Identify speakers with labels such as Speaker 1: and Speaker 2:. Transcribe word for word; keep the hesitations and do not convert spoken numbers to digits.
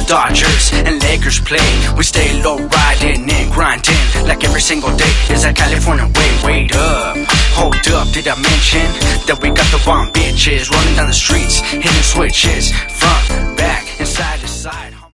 Speaker 1: Dodgers and Lakers play. We stay low riding and grinding like every single day is a California way. Wait up, hold up, did I mention that we got the bomb bitches rolling down the streets, hitting switches, front